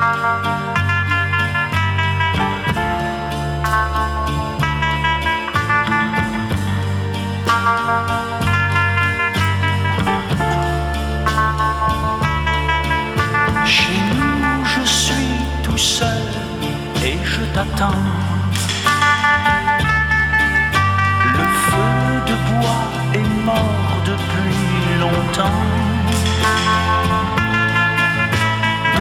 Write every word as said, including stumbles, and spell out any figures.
Chez nous, je suis tout seul et je t'attends.